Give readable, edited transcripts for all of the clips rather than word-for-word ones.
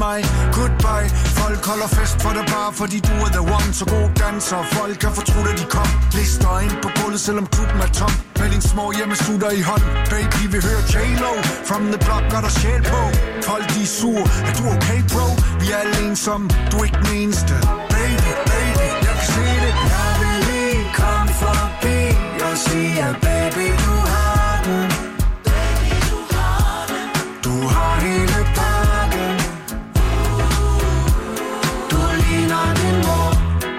goodbye. Folk holder fest for dig bare, fordi du er the one. Så god danser, folk kan fortrudt, at de kom. Lister ind på gulvet, selvom klubben er tom. Med din små hjemmesutter i hånd. Baby, vi hører J-Lo. From the block, gør der sjæl på. Folk, de er sur. Er du okay, bro? Vi er alle ensomme. Du er ikke den eneste. Baby, baby, jeg kan se det. Jeg vil lige komme forbi og sige, at baby, du har den. Baby, du har den. Du har hele pakken. Du ligner din mor.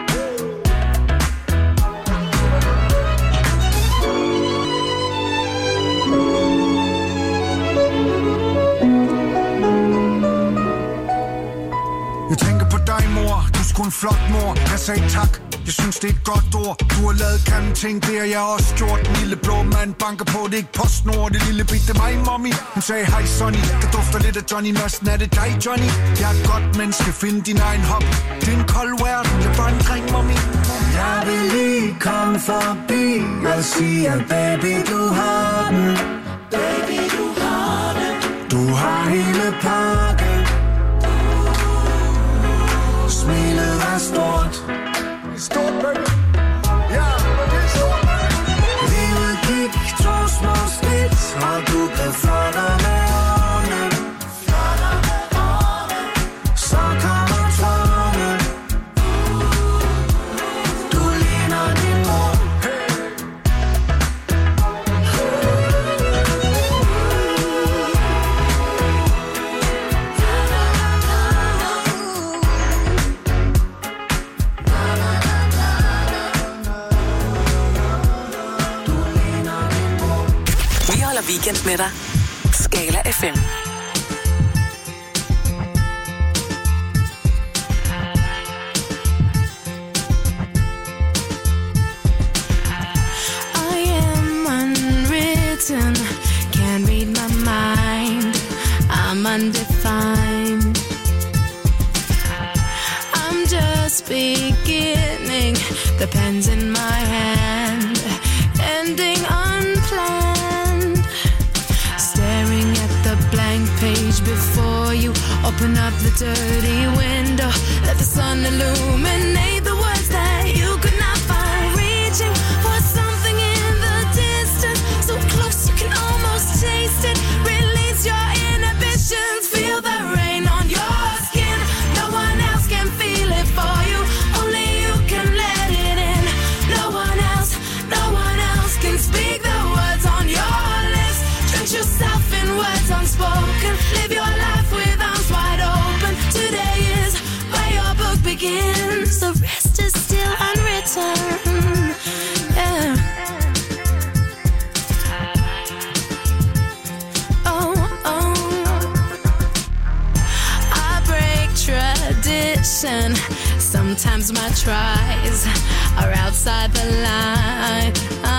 Jeg tænker på dig, mor. Du er sgu en flot mor. Jeg sagde tak. Jeg synes, det er et godt ord. Du har lavet grimme ting, det har jeg også gjort. Den lille blå mand banker på, det er ikke PostNord. Det lille bit, det er mig, mommy. Hun sagde, hej Sonny. Der dufter lidt af Johnny Madsen. Er det dig, Johnny? Jeg er et godt menneske, find din egen hop. Det er en kold verden, jeg er bare en dreng, mommy. Jeg vil lige komme forbi og sige, at baby, du har den. Baby, du har den. Du har hele pakken. Smilet er stort. Stort, baby. Ja, det er stort, baby. Livet gik 2 små skridt, og du blev flottere med årene. Flottere med årene. Så kommer tårne. Du ligner din mor. Weekend med dig. Skala FM. I am unwritten, can't read my mind. I'm undefined. I'm just beginning, the pen's in my hand, ending unplanned. Staring at the blank page before you, open up the dirty window, let the sun illuminate the words that you could not find. Reaching for something in the distance, so close you can almost taste it. Release your inhibitions, feel the rain on your skin. No one else can feel it for you, only you can let it in. No one else can speak the words on your lips. Drench yourself in words unspoken, live your life with arms wide open. Today is where your book begins, the rest is still unwritten. Yeah. Oh, oh. I break tradition. Sometimes my tries are outside the line.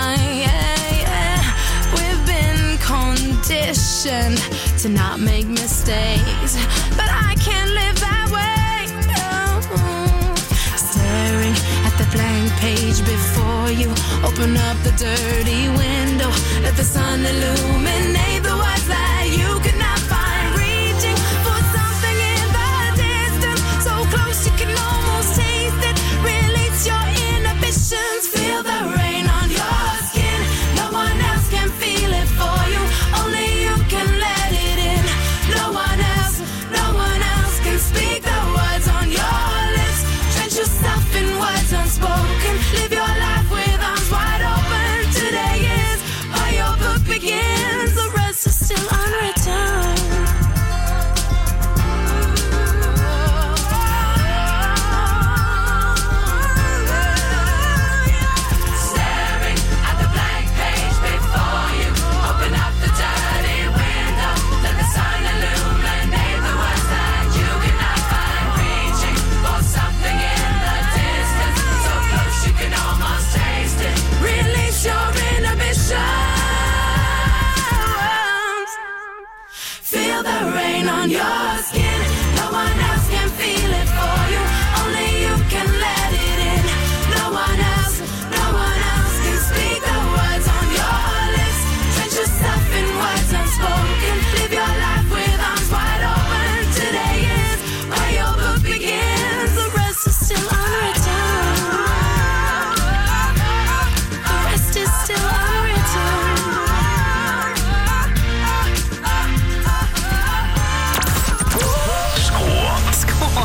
We've been conditioned to not make mistakes, but I can't live that way. No. Staring at the blank page before you, open up the dirty window, let the sun illuminate the words that you could not find. Reaching for something in the distance, so close you can almost taste it. Release your inhibitions, feel the rain on your skin. No one else can feel it for you, only you can let it in. No one else can speak the words on your lips. Drench yourself in words unspoken, live your life with arms wide open. Today is where your book begins, the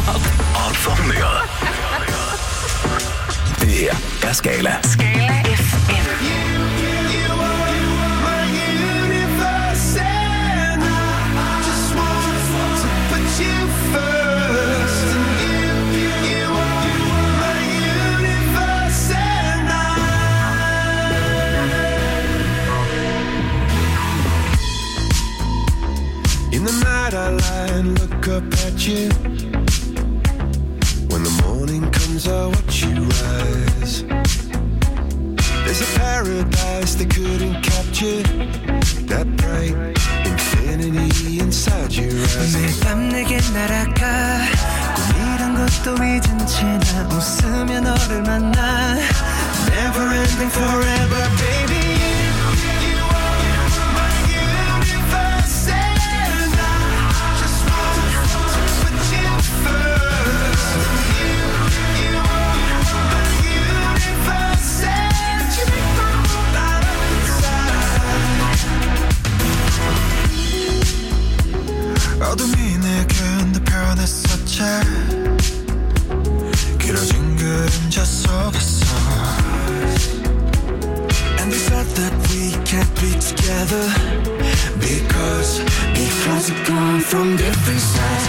og for humøret. Det her er Skala. Skala FM. In the night I lie and look up at you. When the morning comes I watch you rise. There's a paradise they couldn't capture. That bright infinity inside your eyes. 매일 밤 내게 날아가 꿈이란 것도 잊은 채 나 웃으며 너를 만나. Never ending forever baby. 어둠이 내겐 더 변했었지. 길어진 그림자 속에서. And they said that we can't be together because we've gone from different sides.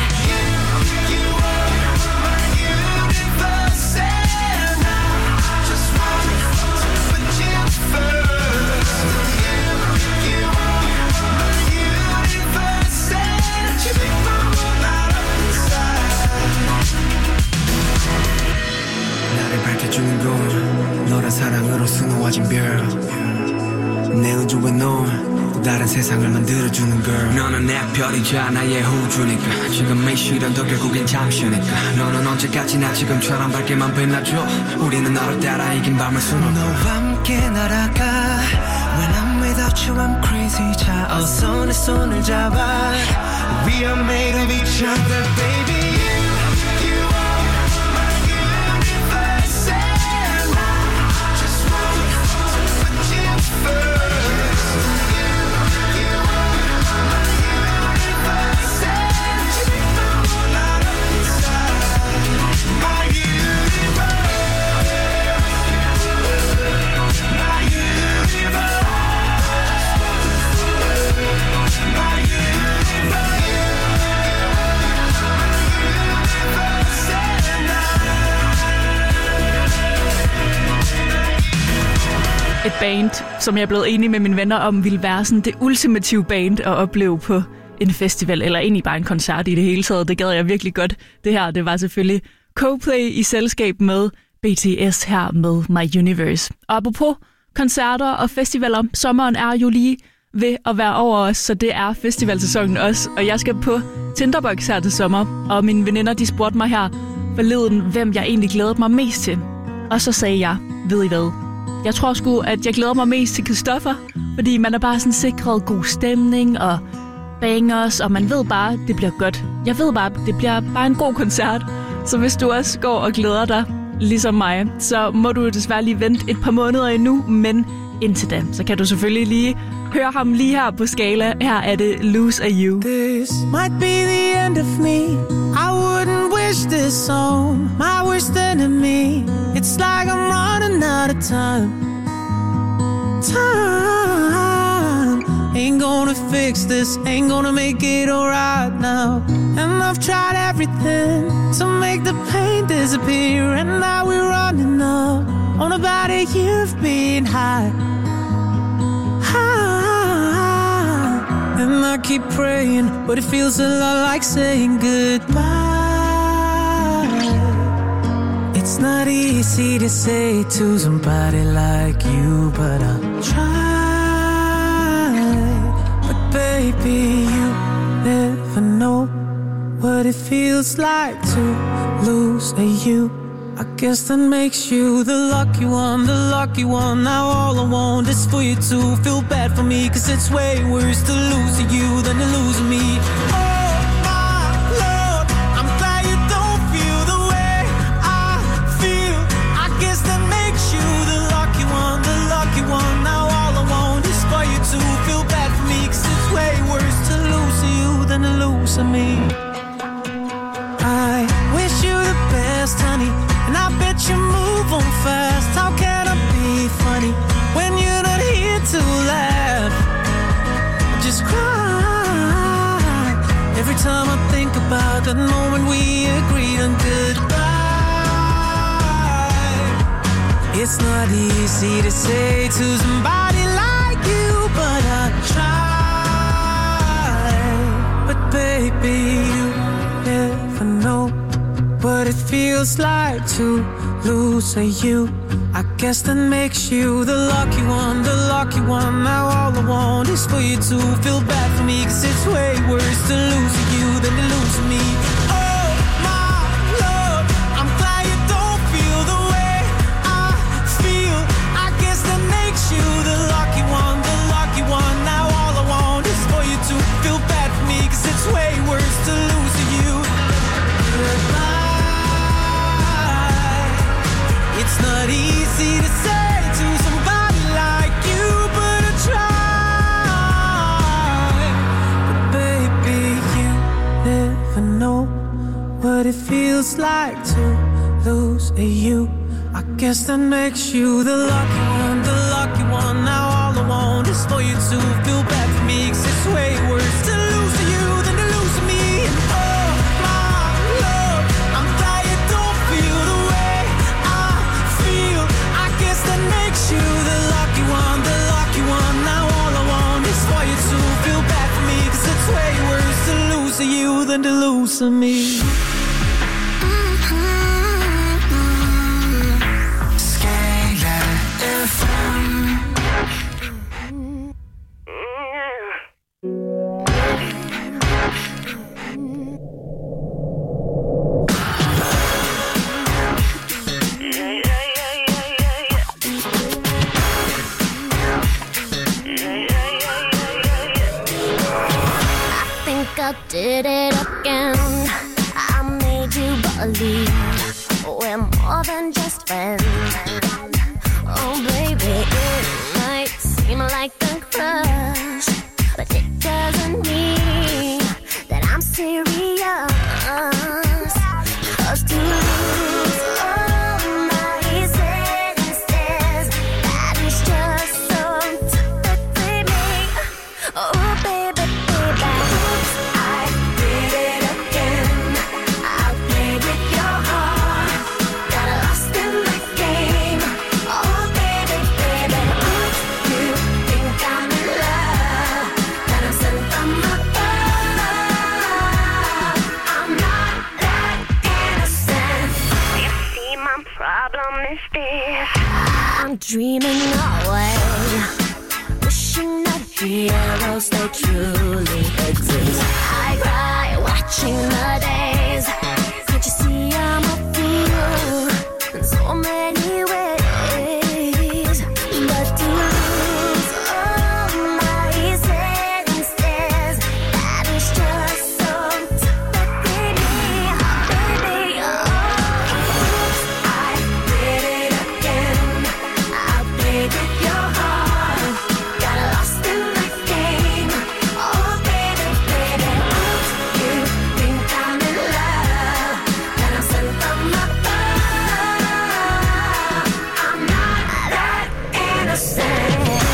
밝혀주는 건 너란 사랑으로 수놓아진 별. 내 우주에 넌 또 다른 세상을 만들어주는 girl. 너는 내 별이자 나의 호주니까 지금의 시련도 결국엔 잠시니까. 너는 언제까지나 지금처럼 밝게만 빛나줘. 우리는 너를 따라 이긴 밤을 수놓고 너와 함께 날아가. When I'm without you I'm crazy. 자 어서 내 손을 잡아. We are made of each other baby. Et band, som jeg er blevet enig med mine venner om, ville være sådan det ultimative band at opleve på en festival, eller egentlig bare en koncert i det hele taget. Det gad jeg virkelig godt. Det her, det var selvfølgelig Coldplay i selskab med BTS her med My Universe. Og apropos koncerter og festivaler, sommeren er jo lige ved at være over os, så det er festivalsæsonen også. Og jeg skal på Tinderbox her til sommer, og mine veninder, de spurgte mig her forleden, hvem jeg egentlig glædede mig mest til. Og så sagde jeg, ved I hvad? Jeg tror sgu, at jeg glæder mig mest til Christoffer, fordi man er bare sådan sikret god stemning og bangers, og man ved bare, det bliver godt. Jeg ved bare, det bliver bare en god koncert. Så hvis du også går og glæder dig, ligesom mig, så må du desværre lige vente et par måneder endnu, men indtil da, så kan du selvfølgelig lige høre ham lige her på Skala. Her er det Lose A You. This might be the end of me. I wouldn't wish this on my worst enemy. It's like I'm running out of time. Ain't gonna fix this, ain't gonna make it alright now. And I've tried everything to make the pain disappear. And now we're running up on about a year of being high. And I keep praying, but it feels a lot like saying goodbye. It's not easy to say to somebody like you, but I'll try. But baby, you never know what it feels like to lose a you. I guess that makes you the lucky one, the lucky one. Now all I want is for you to feel bad for me, 'cause it's way worse to lose you than to lose me. Oh my Lord, I'm glad you don't feel the way I feel. I guess that makes you the lucky one, the lucky one. Now all I want is for you to feel bad for me, 'cause it's way worse to lose you than to lose me. I wish you move on fast. How can I be funny when you're not here to laugh? Just cry every time I think about that moment we agreed on goodbye. It's not easy to say to somebody like you, but I try. But baby, you never know what it feels like to lose you. I guess that makes you the lucky one, the lucky one. Now all I want is for you to feel bad for me, 'cause it's way worse to lose you than to lose me. Oh my love, I'm glad you don't feel the way I feel. I guess that makes you the lucky one, the lucky one. Now all I want is for you to feel bad for me, 'cause it's way worse to lose you. Goodbye. It's not easy to say to somebody like you, but I try. But baby, you never know what it feels like to lose you. I guess that makes you the lucky one, the lucky one. Now all I want is for you to feel bad for me, 'cause it's way worse to lose you than to lose me. And oh my love, I'm glad you don't feel the way I feel. I guess that makes you the lucky one, the lucky one. Now all I want is for you to feel bad for me, 'cause it's way worse to lose you than to lose me. I did it again. I made you believe we're more than just friends. Oh baby, it might seem like a crush, but it doesn't mean that I'm serious. 'Cause to lose all my senses, that is just so typically me. Oh baby, baby, I did it again. I played with your heart, got lost in my game. Oh baby, baby, you think I'm in love, that I'm sent from above. I'm not that innocent. You see, my problem is this: I'm dreaming away, wishing that heroes they truly exist. I cry watching the days. Can't you see I'm a fool in so many ways? But to lose all my senses, that is just so typically me. Oh, baby, oh, I did it again. I played with your heart, got lost in my game. Oh baby, baby, you think I'm in love, that I'm sent from above. I'm not that innocent.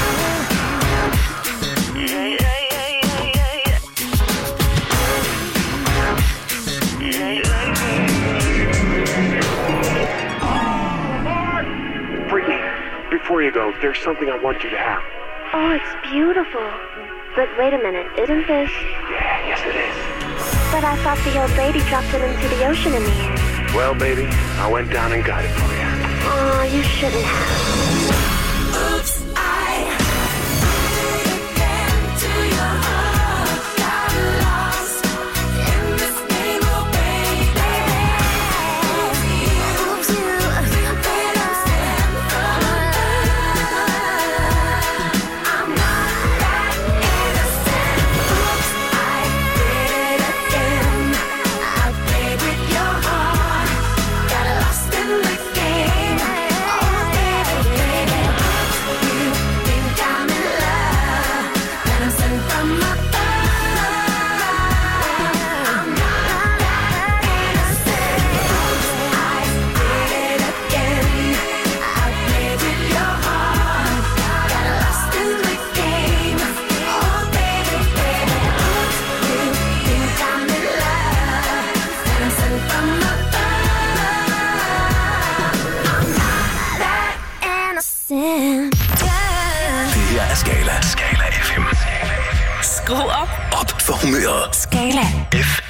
Freaky, before you go, there's something I want you to have. Oh, it's beautiful. But wait a minute, isn't this? Yeah, yes it is. But I thought the old lady dropped it into the ocean in the end. Well, baby, I went down and got it for you. Oh, you shouldn't have. Oops, I did it again to your heart. Got lost in this game, oh baby. Oops, you think I'm sent from above. I'm not that innocent. Oops, I did it again. I played with your heart, got lost in the game. Oh baby, baby. Skru op. Op for humøret. Skala FM.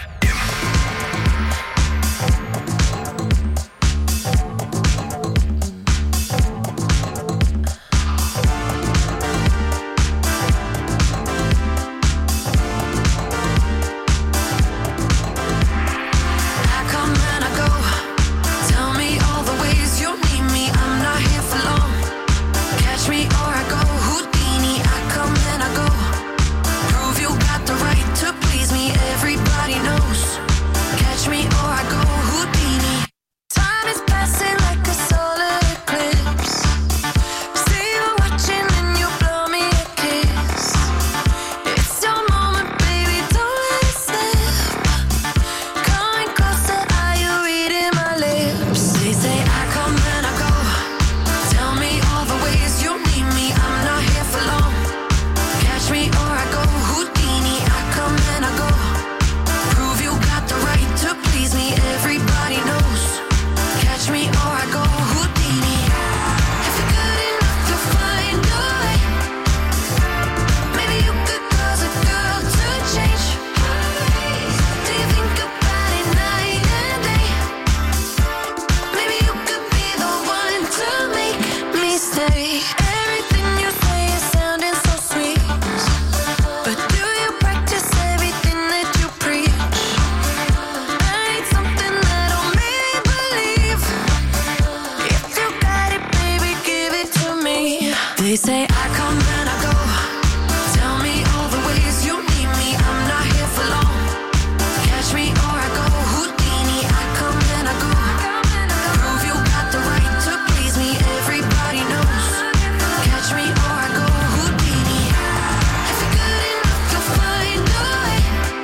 They say I come and I go. Tell me all the ways you need me. I'm not here for long. Catch me or I go Houdini. I come and I go. Prove you got the right to please me. Everybody knows. Catch me or I go Houdini. If you're good enough, you'll find a way.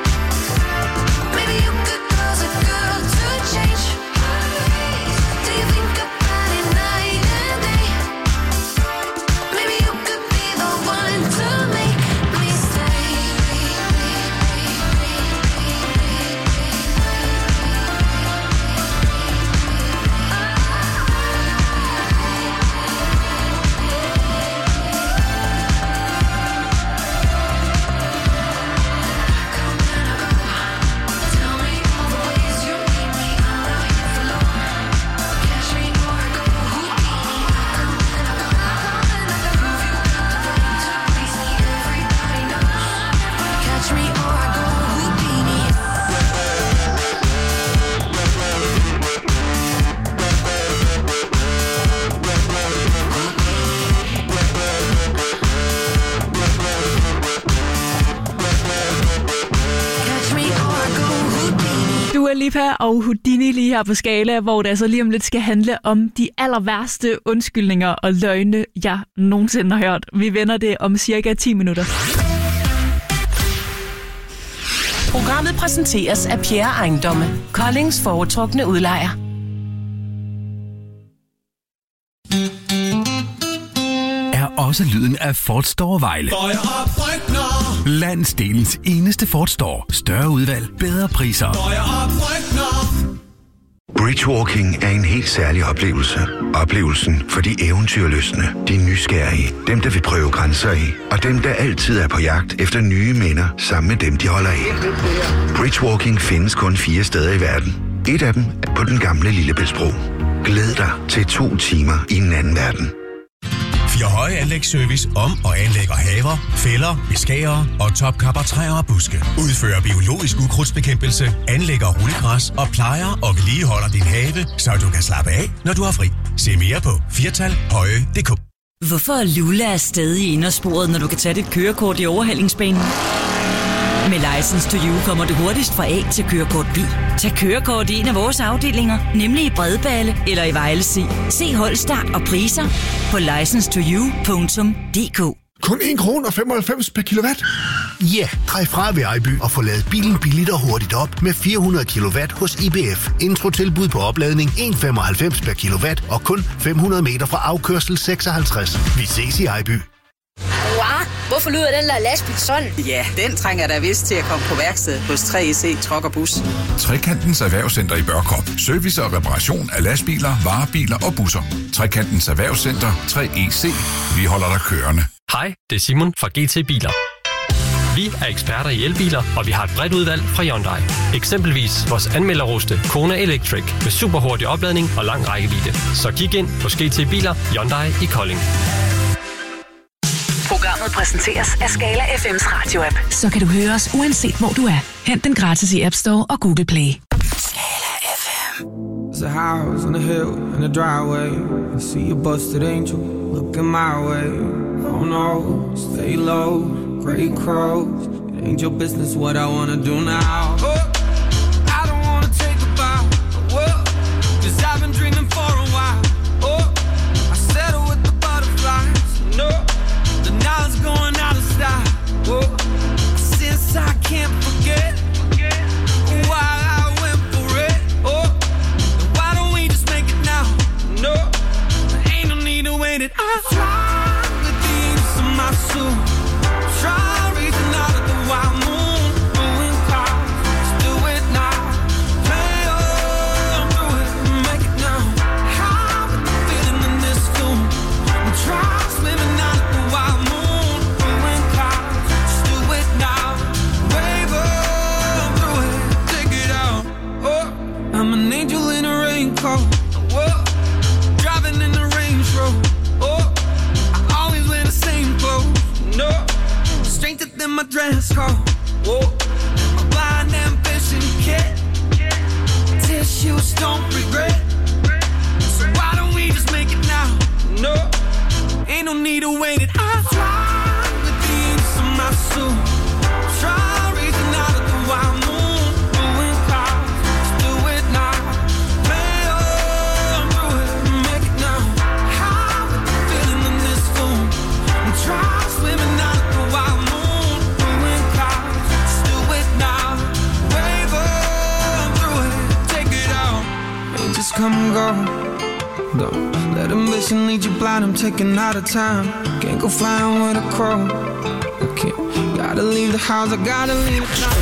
Maybe you could cause a girl to change. Do you think about it night and day? Maybe you could be the one to make me stay. Tell me all the ways you need me. I'm not here for long. Catch me or I go Houdini. I come and I go. Prove you got the right to please me. Everybody knows. Catch me or I go Houdini. Catch me or I go Houdini. Dua Lipa og Houdini lige her på Skala, hvor det altså lige om lidt skal handle om de aller værste undskyldninger og løgne, jeg nogensinde har hørt. Vi vender det om cirka 10 minutter. Programmet præsenteres af Pierre Ejendomme, Koldings foretrukne udlejer. Er også lyden af Ford Store Vejle. Landsdelens eneste Ford Store. Større udvalg, bedre priser. Bridgewalking er en helt særlig oplevelse. Oplevelsen for de eventyrlystne, de nysgerrige, dem der vil prøve grænser af, og dem der altid er på jagt efter nye minder sammen med dem, de holder af. Bridgewalking findes kun 4 steder i verden. Et af dem er på den gamle Lillebæltsbro. Glæd dig til 2 timer i en anden verden. Høje anlægsservice om og anlægger haver, fælder, beskærer og topkapper træer og buske. Udfører biologisk ukrudtsbekæmpelse, anlægger rullegræs og plejer og vedligeholder din have, så du kan slappe af, når du har fri. Se mere på firtalhøje.dk. Hvorfor er Lula stadig i indersporet, når du kan tage dit kørekort i overhalingsbanen? Med License to You kommer du hurtigst fra A til kørekort B. Tag kørekort i en af vores afdelinger, nemlig i Bredballe eller i Vejle C. Se holdstart og priser på license2you.dk. Kun 1,95 kroner per kilowatt. Ja, drej fra ved Ejby og få ladet bilen billigt og hurtigt op med 400 kW hos IBF. Introtilbud på opladning 1,95 per kilowatt og kun 500 meter fra afkørsel 56. Vi ses i Ejby. Hvorfor lyder den der lastbil sådan? Ja, den trænger der vist til at komme på værksted hos 3EC Truck og Bus. Trekantens Erhvervscenter i Børkop. Service og reparation af lastbiler, varebiler og busser. Trekantens Erhvervscenter 3EC. Vi holder dig kørende. Hej, det er Simon fra GT Biler. Vi er eksperter i elbiler, og vi har et bredt udvalg fra Hyundai. Eksempelvis vores anmelderroste Kona Electric med superhurtig opladning og lang rækkevidde. Så kig ind på GT Biler Hyundai i Kolding. Programmet præsenteres af Skala FM's radio-app. Så kan du høre os uanset hvor du er. Hent den gratis i App Store og Google Play. Skala FM. There's a house on a hill in a driveway. I see a busted angel looking my way. Oh no, stay low, great crows. It ain't your business what I wanna do now. Oh, I don't wanna take a bow. Whoa, 'cause I've been dreaming for a while. Oh, I settle with the butterflies. No, the knowledge going out of style. Oh, since I can't forget why I went for it. Oh, why don't we just make it now? No, there ain't no need to wait it. I fly with the angels in my soul. Try reaching out at the wild moon. Doing clouds, let's do it now. Play on through it, make it now. How with the feeling in this tune. Try swimming out at the wild moon. Doing clouds, let's do it now. Wave on through it, take it out. Oh, I'm an angel in a raincoat. Whoa, driving in the Range Rover. Oh, I always wear the same clothes. No, straighter than my dress code. Whoa, my blind ambition kid. Tissues don't regret. So why don't we just make it now? No, ain't no need to wait it. I fly with the angels in my soul. Try reaching out at the wild moon. Doing clouds, let's do it now. Play on through it, make it now. How with the feeling in this room. Try swimming out at the wild moon. Doing clouds, let's do it now. Wave on through it, take it out. Ain't just come and go. Don't let ambition lead you blind. I'm taking out of time. Can't go flying with a crow. I can't. Gotta leave the house. I gotta leave it now.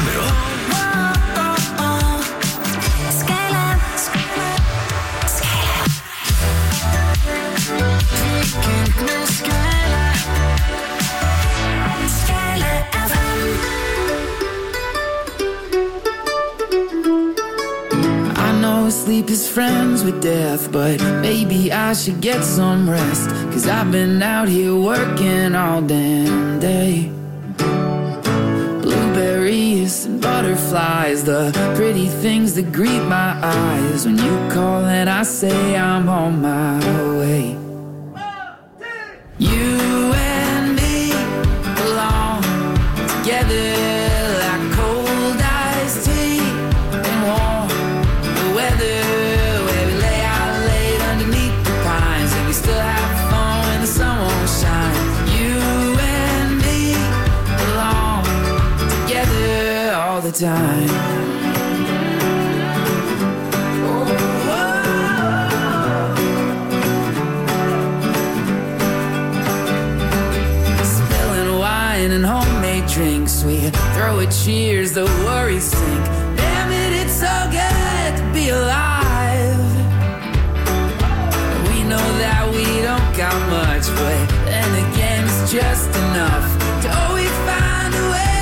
Sleep is friends with death, but maybe I should get some rest. 'Cause I've been out here working all damn day. Blueberries and butterflies, the pretty things that greet my eyes. When you call and I say I'm on my way. You and me belong together. Time. Spilling wine and homemade drinks, we throw a cheers, the worries sink. Damn it, it's so good to be alive. We know that we don't got much, but then again it's just enough to always find a way.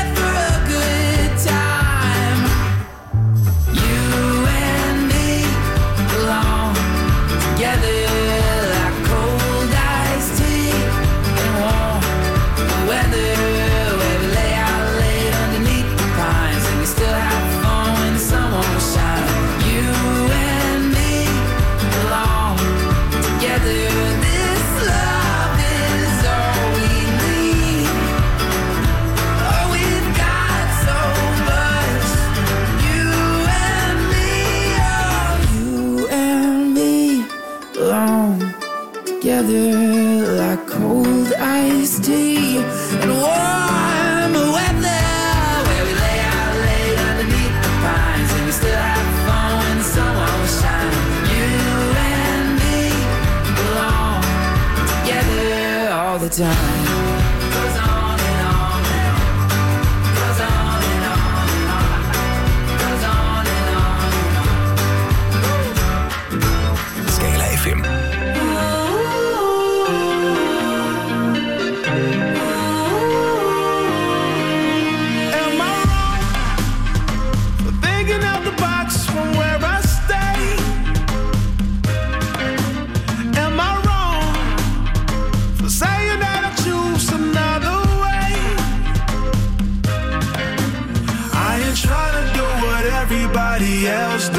Like cold iced tea and warm weather, where we lay out late underneath the pines and we still have fun when the sun won't shine. You and me belong together all the time. Goes on and on and on. Goes on and on and on. Goes on and on and on. Skala FM.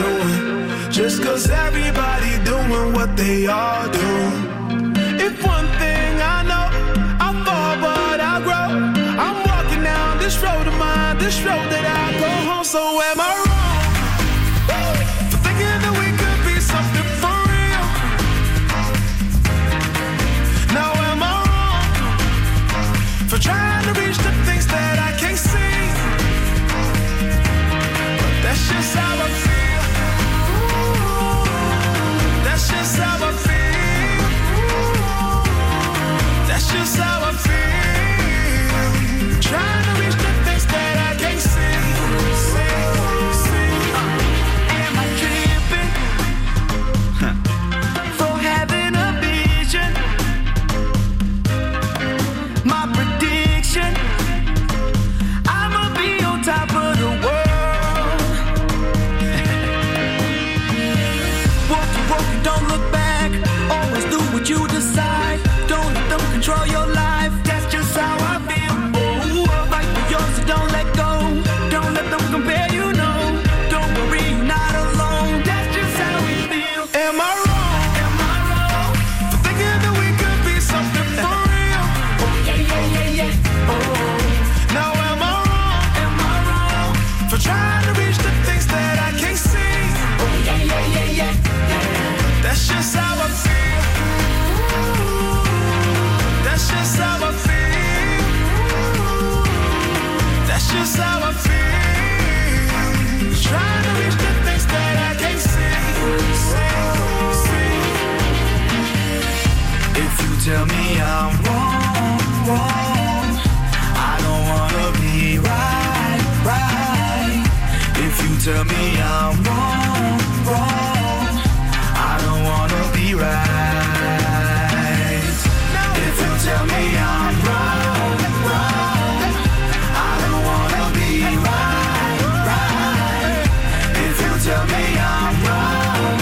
doing. Just 'cause everybody doing what they all do. If one thing I know, I fall but I grow. I'm walking down this road of mine, this road that I go home. So am I wrong for thinking that we could be something for real? Now am I wrong for trying to reach the things that I can't see? But that's just how I feel. That's just how I feel. That's just how I feel. Trying to reach the things that I can't see. Am I tripping for having a vision? My prediction, I'ma be on top of the world. Walk the walk and don't look back. Always do what you decide. Don't let them control your life. That's just how I feel. Oh, fight for yours, so don't let go. Don't let them compare, you know. Don't worry, you're not alone. That's just how we feel. Am I wrong? Am I wrong for thinking that we could be something for real? Oh, yeah. Oh, now am I wrong? Am I wrong for trying to reach the things that I can't see? Oh, yeah. That's just how I feel. That's just how I feel. That's just how I feel. Trying to reach the things that I can't see. If you tell me I'm wrong, I don't wanna be right. If you tell me I'm wrong, I don't wanna be right. If you tell me I'm wrong, I don't wanna be right. If you tell me I'm wrong,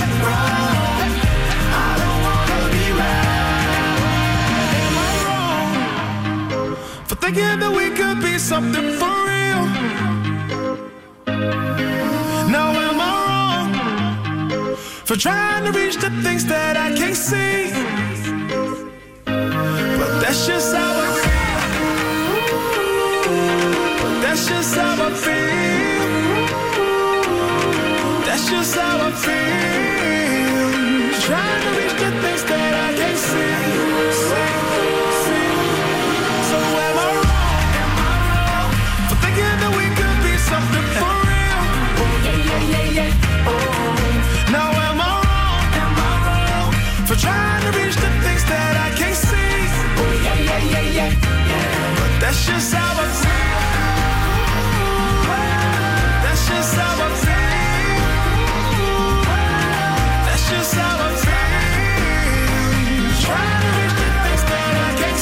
I don't wanna be right. Am I wrong for thinking that we could be something for real? Now am I wrong for trying to reach the things that I can't see? But that's just how I feel. But that's just how I feel. That's just how I feel. Trying to reach the things that I can't see. So am I wrong for thinking that we could be something for real? Oh, now am I wrong for trying to reach the things that I can't see? Oh, yeah. But that's just how I feel. That's just how I feel. That's just how I feel. Trying to reach the things that I can't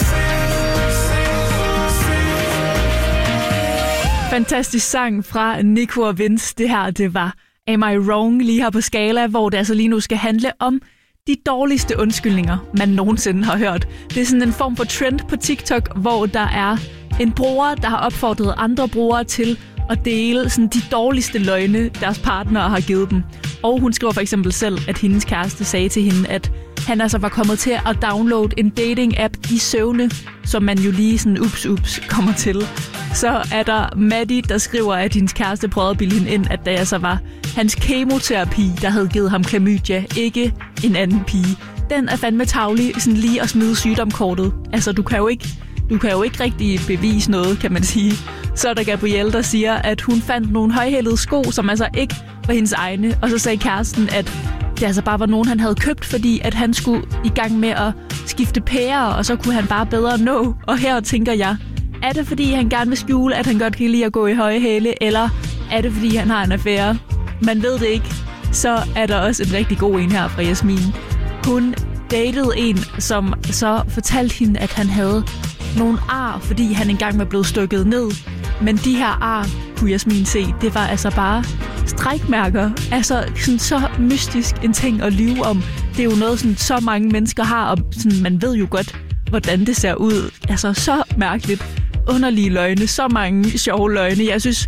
see. Fantastisk sang fra Nico og Vince. Det her, det var Am I Wrong lige her på Skala, hvor det altså lige nu skal handle om de dårligste undskyldninger, man nogensinde har hørt. Det er sådan en form for trend på TikTok, hvor der er en bruger, der har opfordret andre brugere til at dele sådan de dårligste løgne, deres partnere har givet dem. Og hun skriver for eksempel selv, at hendes kæreste sagde til hende, at han altså var kommet til at downloade en dating-app i søvne, som man jo lige sådan ups kommer til. Så er der Maddie, der skriver, at hendes kæreste prøvede at bilde hende ind, at det altså var hans kemoterapi, der havde givet ham klamydia, ikke en anden pige. Den er fandme tarvelig, sådan lige at smide sygdomkortet. Altså, du kan jo ikke rigtig bevise noget, kan man sige. Så er der Gabrielle, der siger, at hun fandt nogle højhælede sko, som altså ikke var hendes egne. Og så sagde kæresten, at det altså bare var nogen, han havde købt, fordi at han skulle i gang med at skifte pærer, og så kunne han bare bedre nå. Og her tænker jeg, er det fordi, han gerne vil skjule, at han godt kan lide at gå i høje hæle, eller er det fordi, han har en affære? Man ved det ikke. Så er der også en rigtig god en her fra Jasmin. Hun datede en, som så fortalte hende, at han havde nogle ar, fordi han engang var blevet stukket ned. Men de her ar, kunne Jasmin se, det var altså bare strækmærker. Altså sådan så mystisk en ting at lyve om. Det er jo noget, sådan, så mange mennesker har, og sådan, man ved jo godt, hvordan det ser ud. Altså så mærkeligt. Underlige løgne, så mange sjove løgne. Jeg synes,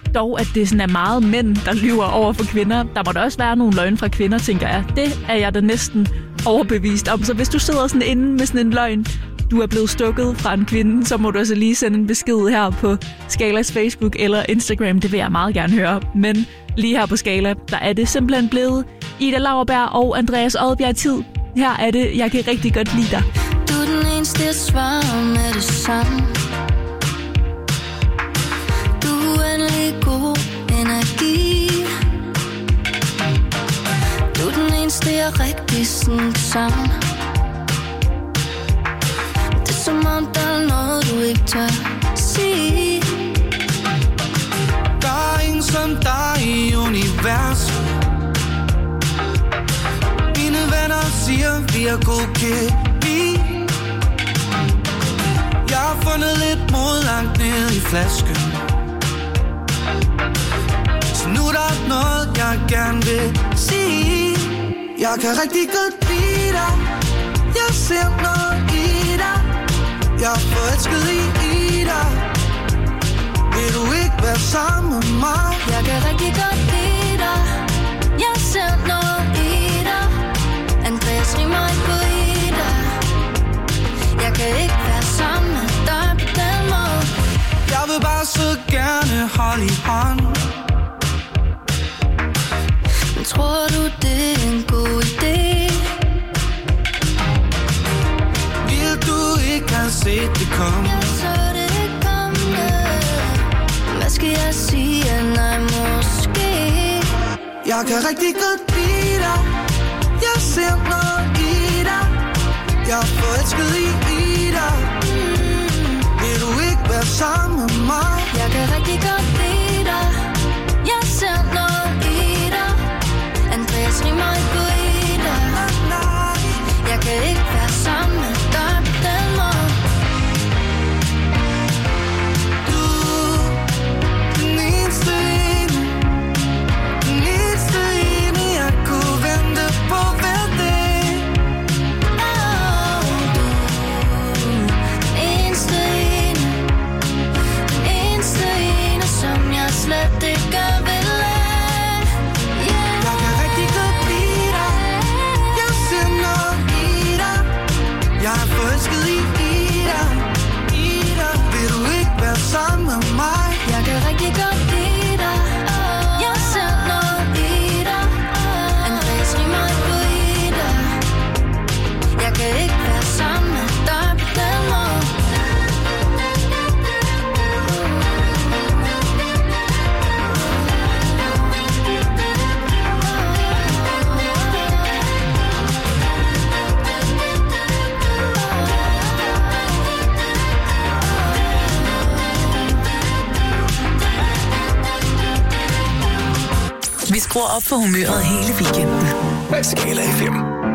dog, at det sådan er meget mænd, der lyver over for kvinder. Der må da også være nogle løgne fra kvinder, tænker jeg. Det er jeg da næsten overbevist om. Så hvis du sidder sådan inde med sådan en løgn, du er blevet stukket fra en kvinde, så må du altså lige sende en besked her på Skalas Facebook eller Instagram. Det vil jeg meget gerne høre. Men lige her på Skala, der er det simpelthen blevet Ida Lauerberg og Andreas Odbjerg tid. Her er det, jeg kan rigtig godt lide dig. Du er den eneste, jeg svarer med det samme. Du er uendelig god energi. Du er den eneste, jeg rigtig sådan sammen. Det er som om, der er noget, du ikke tør sige. Der er ingen som dig i universet. Mine venner siger, vi er god kemi. Jeg har fundet lidt mod langt ned i flasken. Så nu er der noget, jeg gerne vil sige. Jeg kan rigtig godt lide dig. Jeg ser noget i dig. Jeg er forelsket i dig. Vil du ikke være sammen med mig? Jeg kan rigtig godt lide dig. Jeg ser noget i dig. Andreas rimer ikke på Ida. Jeg kan ikke være sammen med dig på den måde. Jeg vil bare så gerne holde i hånd. Men tror du, det er en god idé? Vil du ikke have set det komme? Jeg så det komme. Hvad skal jeg sige? Nej, måske. Jeg kan rigtig godt lide dig. Jeg ser noget i dig. Jeg er forelsket i dig. Vil du ikke være sammen med mig? Jeg kan rigtig godt lide dig. Jeg ser noget i dig. Andreas rimer ikke på Ida. Jeg kan ikke være sammen med dig på den måde. Du, den eneste ene. Den eneste ene, jeg kunne vente på hver dag. Du, den eneste ene. Den eneste ene, som jeg slet ikke vil lade. Jeg kan rigtig godt lide dig. Jeg ser noget i dig. Jeg er forelsket i dig. Vil du ikke være sammen med mig? Jeg kan rigtig godt lide dig. Jeg ser noget i dig. Andreas rimer ikke på Ida. Jeg kan ikke være sammen med dig på den måde. Vi skruer op for humøret hele weekenden. Skala FM.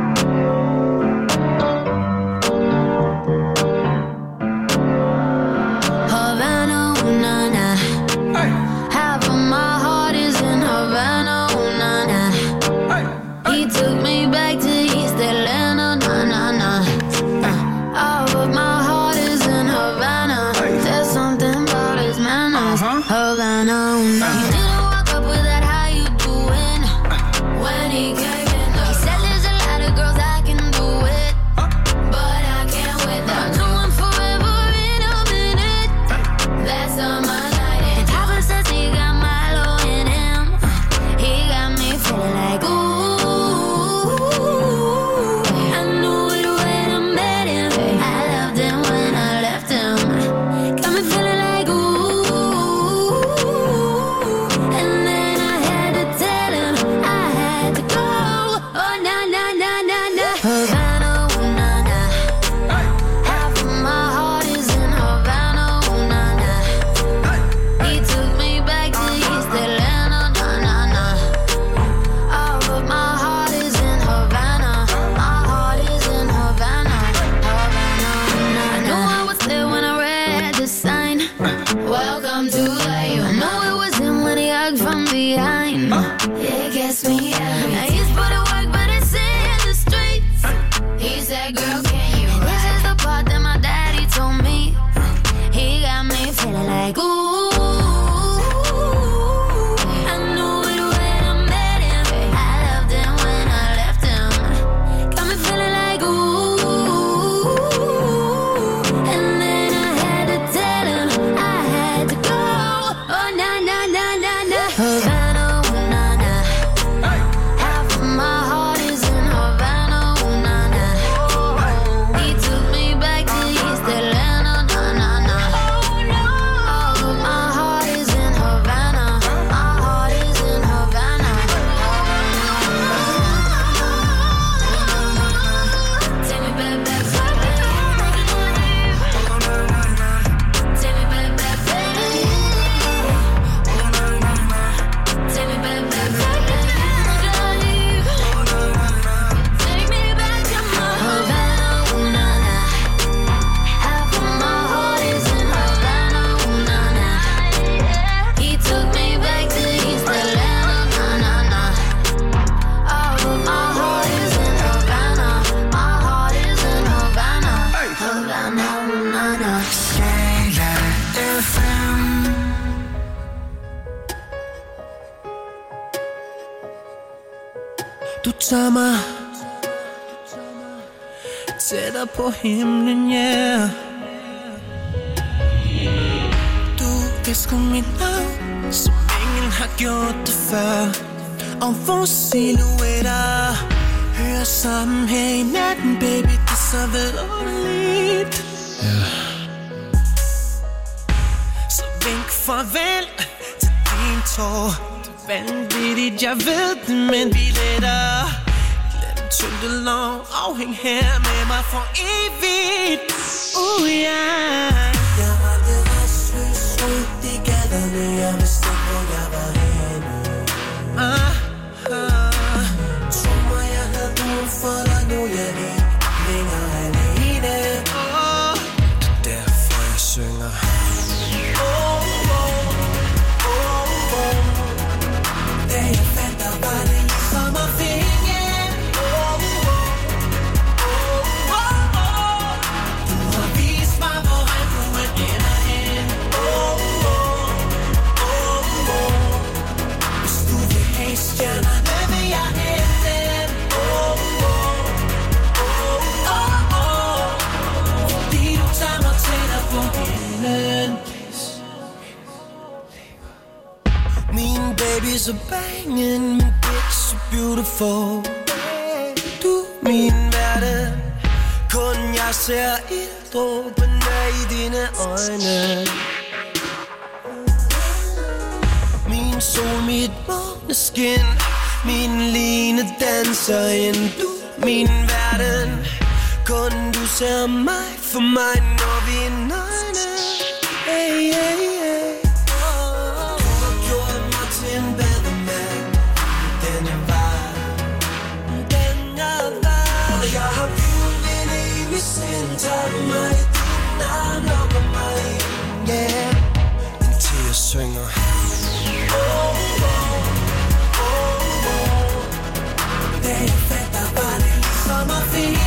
Havana, na na. Half of my heart is in Havana, na na. He took me back to East Atlanta, na na na. All of my heart is in Havana. There's something about his manners. Havana, na. He didn't walk up with that how you doing when he came in. He said there's a lot of girls I can do it, but I can't with them. No one forever in a minute. That's on my night. And Papa says he got Milo in him. He got me feeling like ooh. I knew it when I met him. I loved him when I left him. Got me feeling like ooh. And then I had to tell him I had to go. Oh na na na na na. Havana, ooh, na na. Half of my heart is in Havana, ooh, na na. He took me back to East Atlanta, na na na. All of my heart is in Havana. My heart is in Havana, Havana, na na. I knew I was there when I read the sign. Welcome to life. I know it was him when he hugged from behind. It gets me every time. I used to put it work, but it's in the streets. He said, girl, can you ride? This is the part that my daddy told me. He got me feeling like ooh. Du tager mig tættere på himlen, yeah. Du visker mit navn, som ingen har gjort det før. Og vores silhuetter hører sammen her i natten, baby, det er så vidunderligt. Så vink farvel til din tår. Det er vanvittigt, jeg ved det, men vi letter. Glem tyngdelov og hæng her med mig for evigt. Yeah. Jeg var det restløs rundt i gaderne, jeg vidste ikke, hvor jeg var henne. Tro mig, jeg havde brug for dig, nu jeg ikke længere alene. Det er derfor, jeg synger. Da jeg fandt dig, var det ligesom at finde. Du har vist mig, hvor regnbuen ender hen. Hvis du vil have stjernerne, vil jeg hente dem. Fordi du tager mig tættere på himlen. Min baby så bangin', min bitch så beautiful. Du min verden, kun jeg ser ilddråbene i dine øjne. Min sol, mit måneskin, min line danser ind. Du min verden, kun du ser mig for mig, når vi er nøgne. Hey, hey, hey. Du har gjort mig til en bedre mand, den jeg var. Og jeg har bygget en evig sind, tager du mig i din arm, lukker mig ind, yeah. Indtil jeg synger. Da jeg fandt dig, var det ligesom at finde.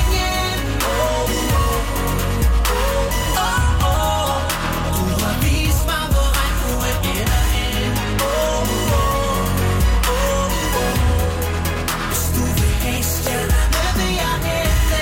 Du har vist mig, hvor regnbuen ender hen. Hvis du vil have stjernerne, vil jeg hente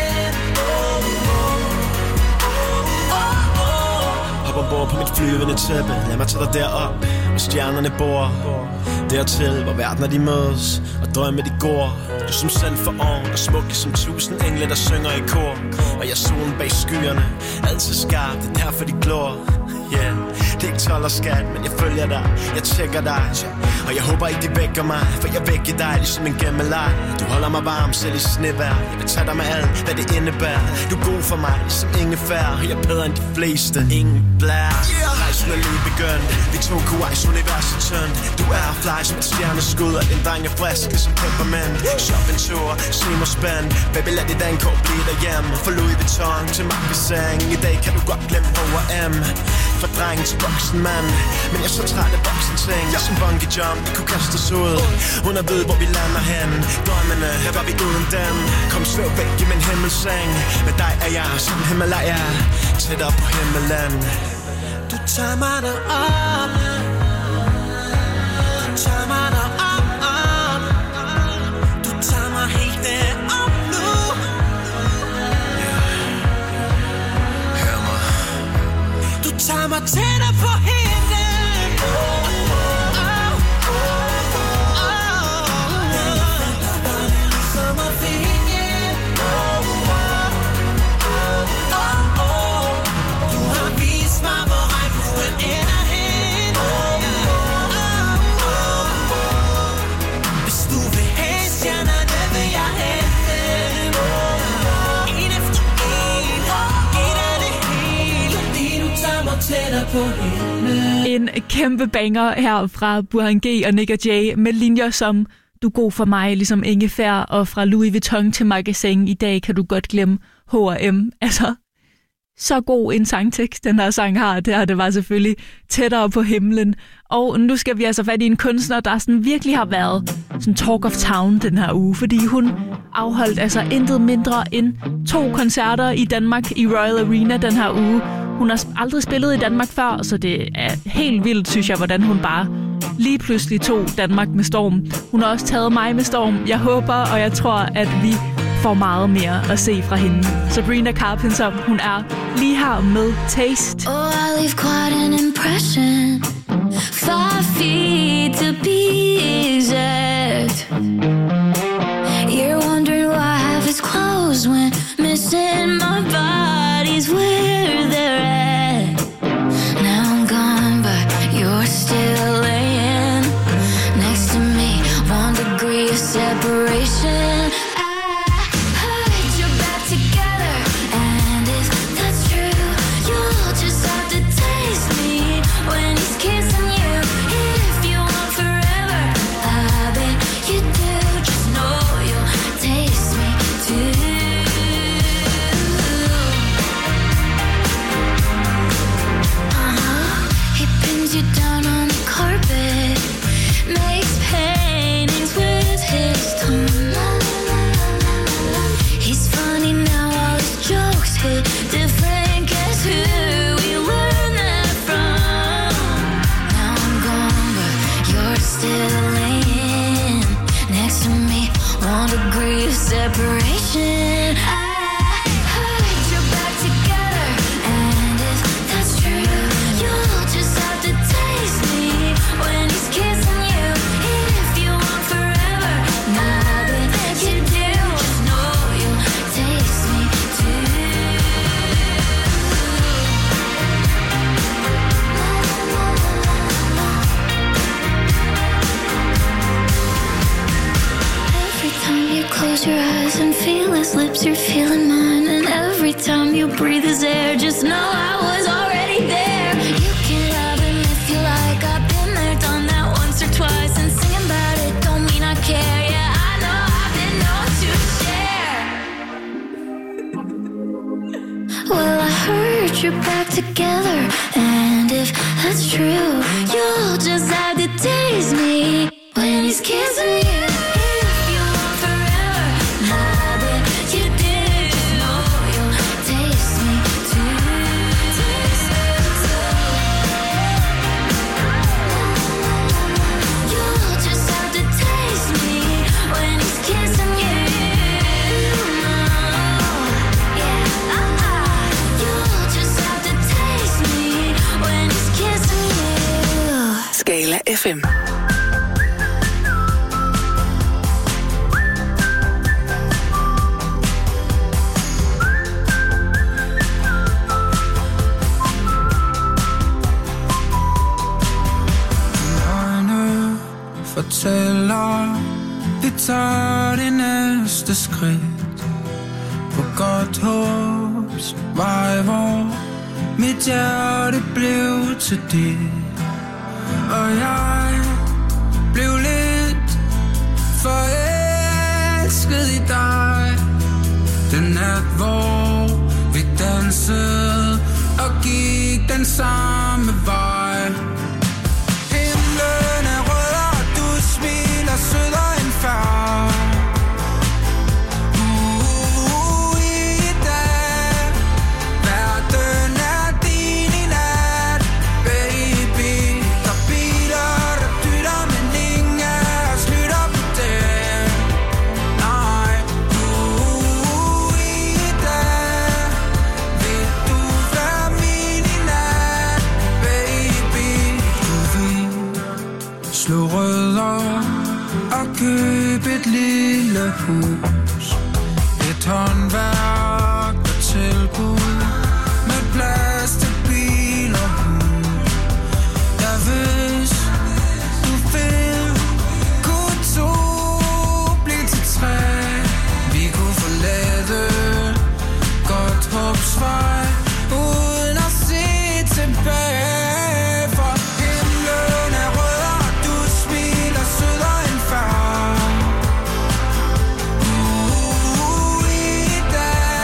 dem. Hop ombord på mit flyvende tæppe, lad mig tage dig derop, hvor stjernerne bor. Dertil, hvor verdener de mødes, og drømme de går. Du som selv for oven, og smukke som 1000 engle, der synger i kor. Og jeg solen bag skyerne, altid skarp, det er derfor de glor. Yeah, det er ikke 12 og skat, men jeg følger dig, jeg tjekker dig. Og jeg håber ikke de vækker mig, for jeg vækker dig ligesom en gemmeleg. Du holder mig varm, selv i snevejr. Jeg vil tage dig med alt, hvad det indebærer. Du er god for mig, ligesom ingefær. Og jeg er bedre end de fleste, ingen blær. Rejsen er lige begyndt, vi tog Kuwais universet tyndt. Du er fly som et stjerneskud, og den dreng er frisk ligesom peppermint. Shoppingtur, se mig spændt. Baby, lad dit dankort blive derhjemme. For Louis Vuitton til magasin. I dag kan du godt glemme H&M. Fra dreng til voksen mand, men jeg er så træt af voksen ting. Jeg som bungee jump, vi kunne kaste os ud. Hun er ved, hvor vi lander hen. Drømmene, her var vi uden dem. Kom svæv væk i min himmelseng. Med dig er jeg som Himalaya, tættere på himmelen. Du tager mig derop, du tager mig derop, du tager mig helt derop nu. Hør mig. Du tager mig tættere på himlen. Du har vist mig, hvor regnbuen ender hen. Hvis du vil have stjernerne, vil jeg hente dem. En efter en, giv dig det hele, fordi du tager mig tættere på himlen. En kæmpe banger her fra Burhan G og Nick og Jay med linjer som du er god for mig, ligesom ingefær, og fra Louis Vuitton til magasin. I dag kan du godt glemme H&M. Altså, så god en sangtekst, den her sang har. Det var selvfølgelig tættere på himlen. Og nu skal vi altså fat i en kunstner, der sådan virkelig har været sådan talk of town den her uge, fordi hun afholdt altså intet mindre end 2 koncerter i Danmark i Royal Arena den her uge. Hun har aldrig spillet i Danmark før, så det er helt vildt, synes jeg, hvordan hun bare lige pludselig tog Danmark med storm. Hun har også taget mig med storm. Jeg håber, og jeg tror, at vi får meget mere at se fra hende. Sabrina Carpenter, hun er lige her med Taste. Oh, I leave quite an impression. 5 feet to be exact. You're wondering why half his clothes went missing. My body's where they're at. Now I'm gone, but you're still laying next to me. 1 degree of separation. Separation. Close your eyes and feel his lips, you're feeling mine. And every time you breathe his air, just know I was already there. You can love him if you like, I've been there, done that once or twice. And singing about it don't mean I care. Yeah, I know I've been known to share. Well, I heard you're back together, and if that's true, you'll just have to taste me when he's kissing you. Skala FM. Fortæller, vi tager det næste skridt på godt håbs vej, hvor mit hjerte blev til dit. Og jeg blev lidt forelsket i dig. Den nat, hvor vi dansede og gik den samme vej. Himlen er rød, og du smiler sødere end før. I dag, verden er din i nat, baby. Der er biler, der dytter, men ingen af os lytter på det. Nej, i dag, vil du være min i nat, baby. Du vil slå rødder og købe et lille hus, et håndværk og tilbud med plads til bil og hus. Ja, hvis du vil, kunne 2 blive til 3. Vi kunne forlade godt håbsvej uden at se tilbage. For himlen er rød, og du smiler sødere end før. I dag,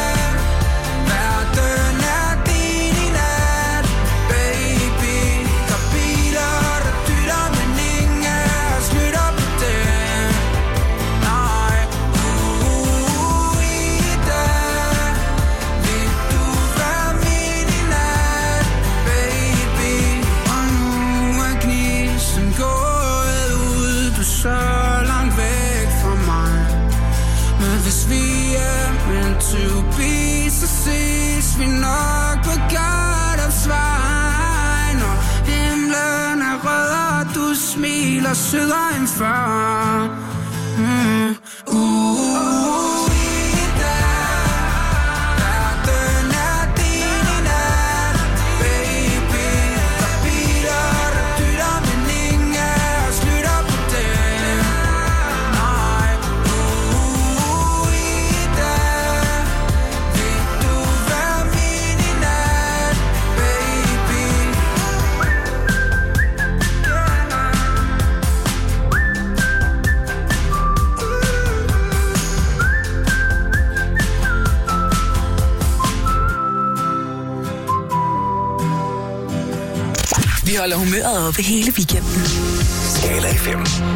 Hvis vi er meant to be, så ses vi nok på Gardopsvej. Når himlen er rød, og du smiler sødere end før. Vi holder humøret oppe hele weekenden. Skala FM.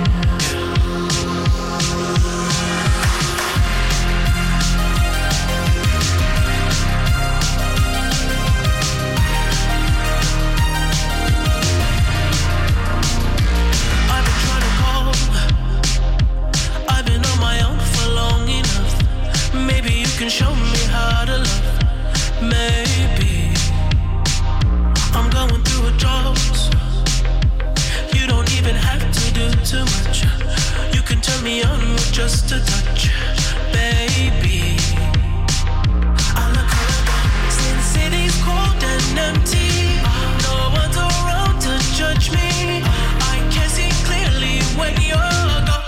Can show me how to love. Maybe I'm going through a drought. You don't even have to do too much. You can turn me on with just a touch, baby. I look around, since city's cold and empty, no one's around to judge me. I can see clearly when you're gone.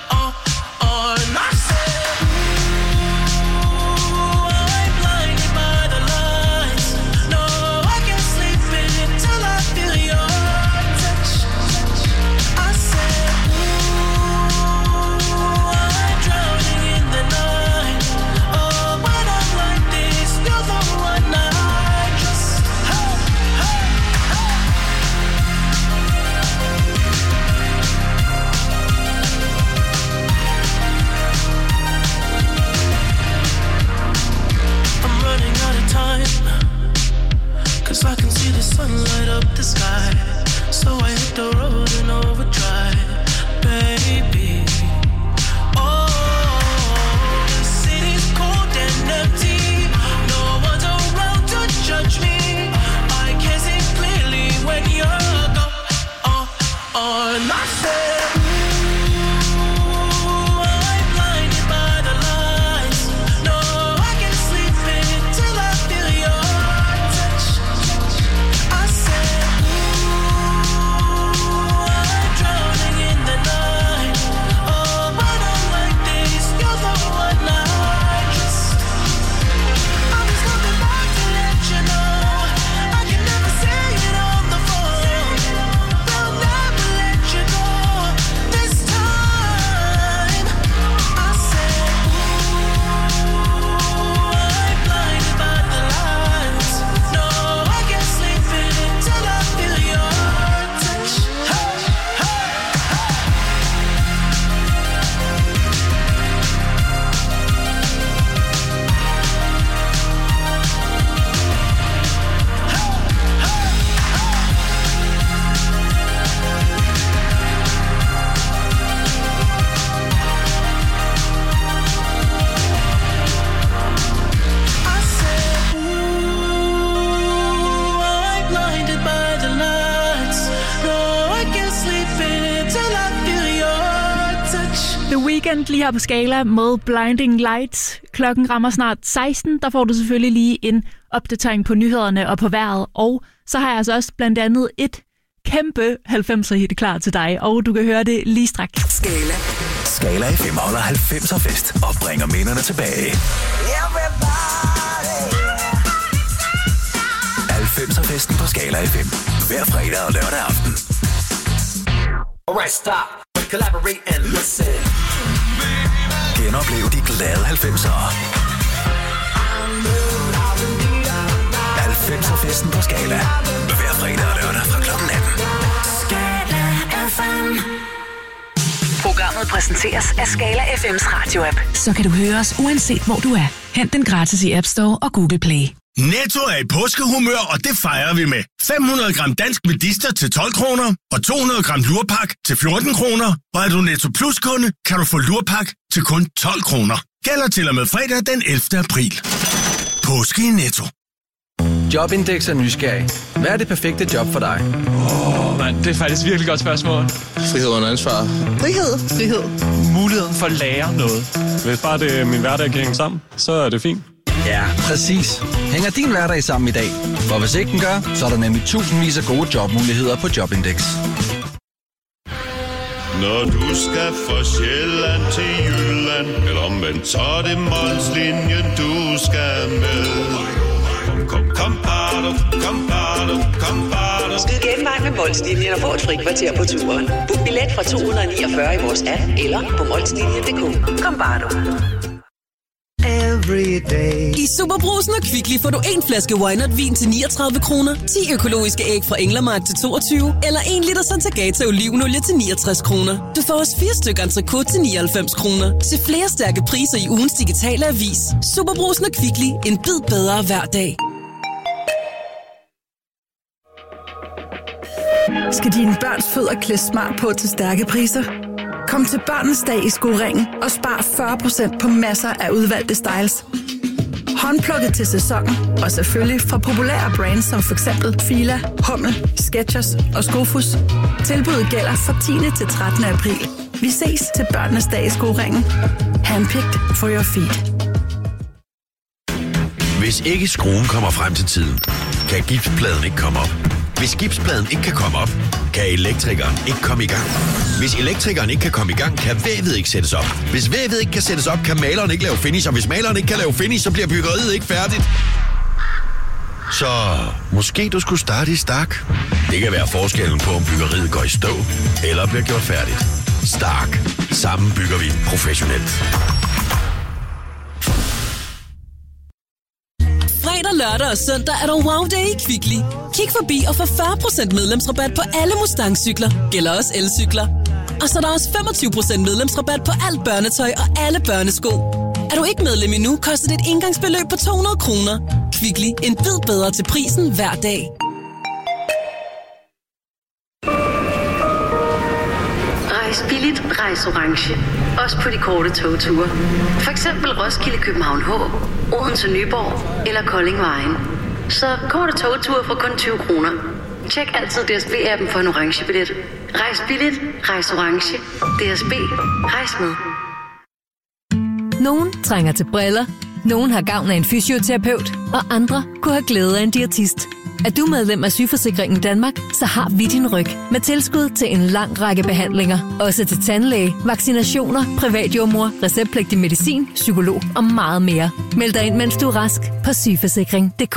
I can see the sun light up the sky, so I hit the road in overdrive, baby. Oh, the city's cold and empty, no one's around to judge me. I can see clearly when you're gone. On my step, I'm blinded by the lights. No, I can't sleep until I feel your touch. I said, I'm drowning in the night. Oh, when I'm like this, you're the one I trust. I'm just coming back to let you know I can never say it on the phone. They'll never let you go this time. I said, I'm blinded by the lights. No, I can't sleep until I feel your touch. Hey, hey, I said, I'm blinded by the lights. No, I can't sleep until I feel your touch. The Weeknd lige her på Skala med Blinding Lights. Klokken rammer snart 16. Der får du selvfølgelig lige en opdatering på nyhederne og på vejret. Og så har jeg altså også blandt andet et kæmpe 90'er hit klar til dig. Og du kan høre det lige straks. Skala. Skala FM holder 90'er fest og bringer minderne tilbage. 90'er festen på Skala FM. Hver fredag og lørdag aften. Alright, stop. Collaborate and listen. Genoplev de glade 90'ere. 90'er festen på Skala. Hver fredag og lørdag fra klokken 18. Skala FM. Programmet præsenteres af Skala FM's radio-app. Så kan du høre os uanset hvor du er. Hent den gratis i App Store og Google Play. Netto er i påskehumør, og det fejrer vi med 500 gram dansk medister til 12 kroner og 200 gram lurpak til 14 kroner. Og er du Netto Plus-kunde, kan du få lurpak til kun 12 kroner. Gælder til og med fredag den 11. april. Påske i Netto. Jobindex er nysgerrig. Hvad er det perfekte job for dig? Det er faktisk et virkelig godt spørgsmål. Frihed under ansvar. Frihed. Muligheden for at lære noget. Hvis bare det er min hverdag kan hænge sammen, så er det fint. Ja, præcis. Hænger din hverdag sammen i dag? For hvis ikke den gør, så er der nemlig tusindvis af gode jobmuligheder på Jobindex. Når du skal fra Sjælland til Jylland, eller omvendt, så er det Molslinjen, du skal med. Kom, bado, kom, bado. Skyd genvej med Molslinjen og få et frikvarter på turen. Book billet fra 249 i vores app, eller på molslinjen.dk. Kom, bado. I Superbrugsen og Kvickly får du en flaske Wynert-vin til 39 kroner, 10 økologiske æg fra Englermark til 22, eller 1 liter Santagata olivenolie til 69 kroner. Du får også 4 stykker entrecôte til 99 kroner. Se flere stærke priser i ugens digitale avis. Superbrugsen og Kvickly. En bid bedre hver dag. Skal dine børns fødder klædes smart på til stærke priser? Kom til Børnenes Dag i Skoringen og spar 40% på masser af udvalgte styles. Håndplukket til sæsonen, og selvfølgelig fra populære brands som f.eks. Fila, Hummel, Skechers og Skofus. Tilbuddet gælder fra 10. til 13. april. Vi ses til Børnenes Dag i Skoringen. Handpicked for your feet. Hvis ikke skruen kommer frem til tiden, kan gipspladen ikke komme op. Hvis gipspladen ikke kan komme op, kan elektrikeren ikke komme i gang. Hvis elektrikeren ikke kan komme i gang, kan vævet ikke sættes op. Hvis vævet ikke kan sættes op, kan maleren ikke lave finish. Og hvis maleren ikke kan lave finish, så bliver byggeriet ikke færdigt. Så måske du skulle starte i Stark. Det kan være forskellen på, om byggeriet går i stå eller bliver gjort færdigt. Stark. Sammen bygger vi professionelt. Fredag, lørdag og søndag er der Wow Day i Kvickly. Kig forbi og få 40% medlemsrabat på alle Mustang-cykler. Gælder også elcykler. Og så er der også 25% medlemsrabat på alt børnetøj og alle børnesko. Er du ikke medlem endnu, koster det et engangsbeløb på 200 kroner. Kvickly. En bid bedre til prisen hver dag. Rejs billigt, rejs orange. Også på de korte togture. For eksempel Roskilde, København H, Odense, Nyborg eller Kolding Vejen. Så korte togture for kun 20 kroner. Tjek altid DSB-appen for en orange billet. Rejs billigt, rejs orange. DSB. Rejs med. Nogen trænger til briller. Nogen har gavn af en fysioterapeut. Og andre kunne have glæde af en diætist. Er du medlem af Sygeforsikringen Danmark, så har vi din ryg. Med tilskud til en lang række behandlinger. Også til tandlæge, vaccinationer, privatjordmor, receptpligtig medicin, psykolog og meget mere. Meld dig ind, mens du er rask på sygeforsikring.dk.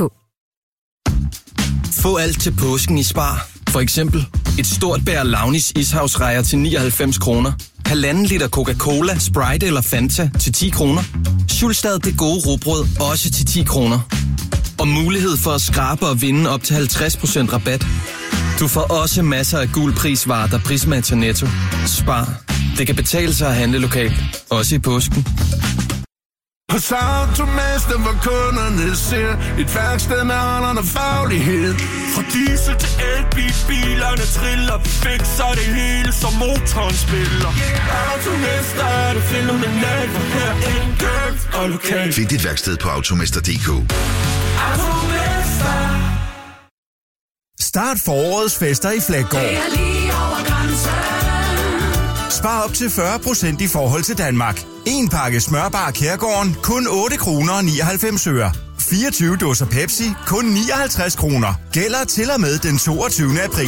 Få alt til påsken i Spar. For eksempel et stort bær Launis ishavsrejer til 99 kroner. 1,5 liter Coca-Cola, Sprite eller Fanta til 10 kroner. Schulstad Det Gode Rugbrød også til 10 kroner. Og mulighed for at skrabe og vinde op til 50% rabat. Du får også masser af gul prisvarer, der Prisma til Netto. Spar. Det kan betale sig at handle lokalt. Også i påsken. Hos Automester, hvor kunderne ser et værksted med ånderne faglighed. Fra diesel til elbil, bilerne triller. Vi fikser det hele, som motoren spiller. Automester er det fænomenalt, for her er enkelt og lokalt. Find dit værksted på automester.dk. Automester. Start forårets fester i Flækgaard. Det er lige over grænsen. Spar op til 40% i forhold til Danmark. En pakke smørbar Kærgården, kun 8 kroner og 99 øre. 24 dåser Pepsi, kun 59 kroner. Gælder til og med den 22. april.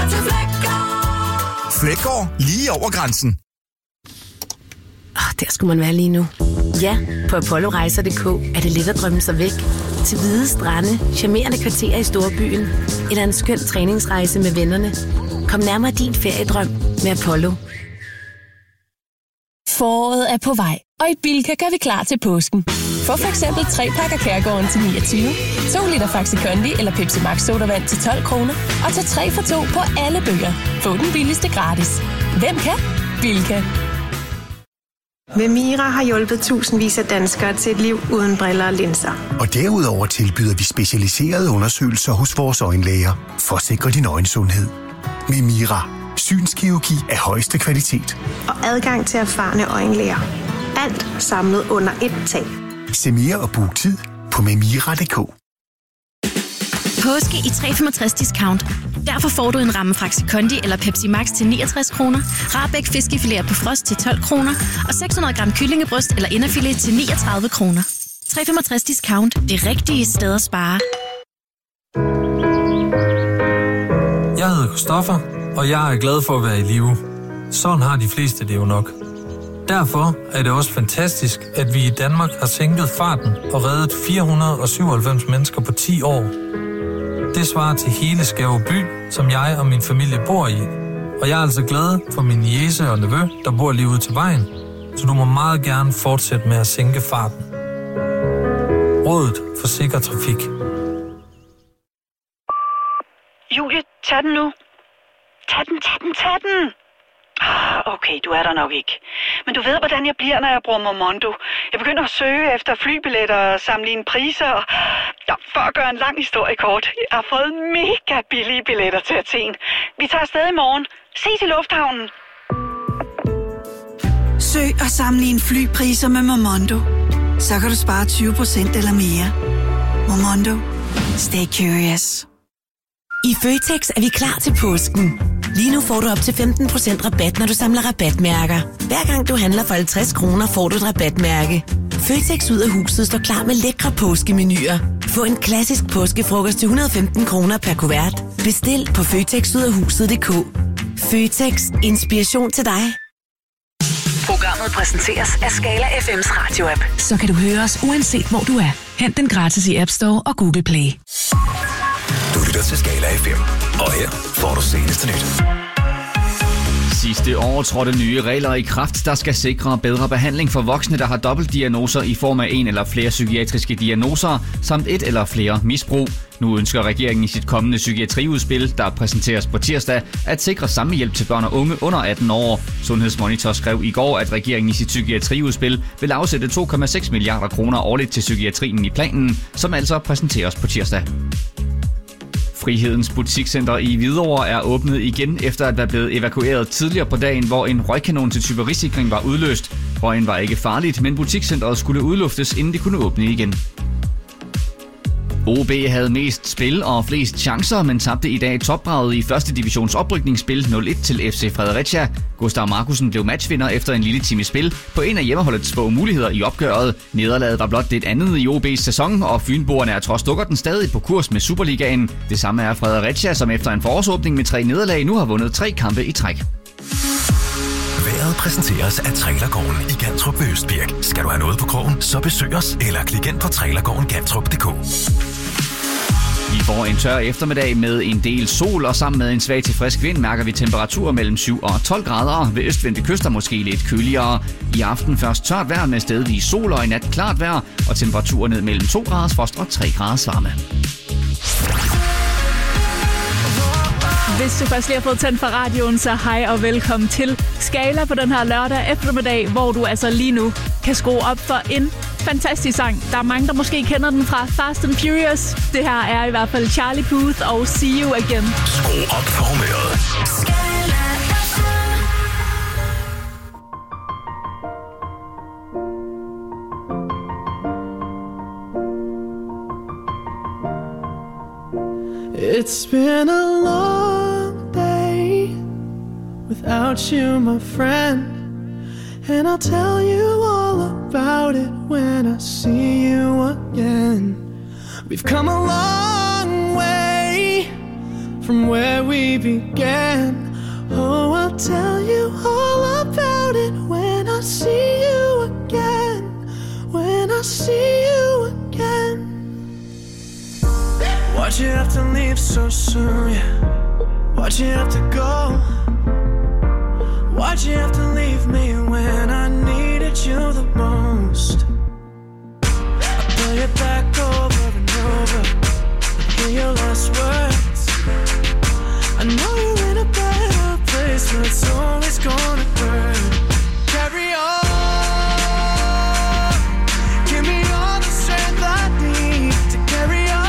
Flækgaard, lige over grænsen. Der skulle man være lige nu. Ja, på apollorejser.dk er det let at drømme sig væk. Til hvide strande, charmerende kvarterer i storbyen. Eller en skøn træningsrejse med vennerne. Kom nærmere din feriedrøm med Apollo. Foråret er på vej, og i Bilka gør vi klar til påsken. Få for eksempel 3 pakker Kærgården til 29, 2 liter Faxi Kondi eller Pepsi Max sodavand til 12 kroner, og tag 3 for 2 på alle bøger. Få den billigste gratis. Hvem kan? Bilka. Memira har hjulpet tusindvis af danskere til et liv uden briller og linser. Og derudover tilbyder vi specialiserede undersøgelser hos vores øjenlæger for at sikre din øjensundhed. Memira. Synskirurgi af højeste kvalitet. Og adgang til erfarne øjenlæger. Alt samlet under ét tag. Se mere og book tid på memira.dk. Påske i 365 discount. Derfor får du en ramme Faxi Kondi eller Pepsi Max til 69 kroner, Rahbæk fiskefiléer på frost til 12 kroner og 600 gram kyllingebryst eller inderfilet til 39 kroner. 365 discount. Det rigtige sted at spare. Jeg hedder Christoffer, og jeg er glad for at være i live. Sådan har de fleste det jo nok. Derfor er det også fantastisk, at vi i Danmark har sænket farten og reddet 497 mennesker på 10 år. Det svarer til hele Skæve by, som jeg og min familie bor i. Og jeg er altså glad for min niece og nevø, der bor lige ude til vejen. Så du må meget gerne fortsætte med at sænke farten. Rådet for sikker trafik. Julie, tag den nu. Tag den. Okay, du er der nok ikke. Men du ved, hvordan jeg bliver, når jeg bruger Momondo. Jeg begynder at søge efter flybilletter og sammenligne priser. Og for at gøre en lang historie kort, jeg har fået mega billige billetter til Athen. Vi tager afsted i morgen. Ses i lufthavnen. Søg og sammenligne flypriser med Momondo. Så kan du spare 20% eller mere. Momondo. Stay curious. I Føtex er vi klar til påsken. Lige nu får du op til 15% rabat, når du samler rabatmærker. Hver gang du handler for 50 kroner, får du et rabatmærke. Føtex ud af huset står klar med lækre påskemenuer. Få en klassisk påskefrokost til 115 kroner per kuvert. Bestil på føtexudafhuset.dk. Føtex. Inspiration til dig. Programmet præsenteres af Skala FM's radio-app. Så kan du høre os uanset hvor du er. Hent den gratis i App Store og Google Play. Du lytter til Skala FM, og her får du seneste nyt. Sidste år trådte nye regler i kraft, der skal sikre bedre behandling for voksne, der har dobbeltdiagnoser i form af en eller flere psykiatriske diagnoser, samt et eller flere misbrug. Nu ønsker regeringen i sit kommende psykiatriudspil, der præsenteres på tirsdag, at sikre samme hjælp til børn og unge under 18 år. Sundhedsmonitor skrev i går, at regeringen i sit psykiatriudspil vil afsætte 2,6 milliarder kroner årligt til psykiatrien i planen, som altså præsenteres på tirsdag. Frihedens Butikscenter i Hvidovre er åbnet igen efter at være blevet evakueret tidligere på dagen, hvor en røgkanon til tyverisikring var udløst. Røgen var ikke farligt, men butikscenteret skulle udluftes, inden det kunne åbne igen. OB havde mest spil og flest chancer, men tabte i dag topbraget i første divisions oprykningsspil 0-1 til FC Fredericia. Gustav Markusen blev matchvinder efter en lille time spil på en af hjemmeholdets få muligheder i opgøret. Nederlaget var blot det andet i OB's sæson, og fynboerne er trods dukkerten stadig på kurs med Superligaen. Det samme er Fredericia, som efter en forårsåbning med 3 nederlag nu har vundet 3 kampe i træk. Vejret præsenteres af Trailergården i Gantrup ved Østbirk. Skal du have noget på krogen, så besøg os eller klik ind på trailergårdengantrup.dk. Vi får en tør eftermiddag med en del sol, og sammen med en svag til frisk vind mærker vi temperaturer mellem 7 og 12 grader. Ved østvendte kyster måske lidt køligere. I aften først tørt vejr med stedvis sol, og i nat klart vejr, og temperaturer ned mellem 2 graders frost og 3 graders varme. Hvis du først lige har fået tændt for radioen, så hej og velkommen til Skala på den her lørdag eftermiddag, hvor du altså lige nu kan skrue op for en fantastisk sang. Der er mange, der måske kender den fra Fast and Furious. Det her er i hvert fald Charlie Puth og See You Again. Skru op for humøret. It's been a long day without you, my friend, and I'll tell you all about it when I see you again. We've come a long way from where we began. Oh, I'll tell you all about it when I see you again. When I see you again. Why'd you have to leave so soon, yeah? Why'd you have to go? Why'd you have to leave me when I needed you the most? I play it back over and over, hear your last words. I know you're in a better place, but it's always gonna hurt. Carry on, give me all the strength I need to carry on.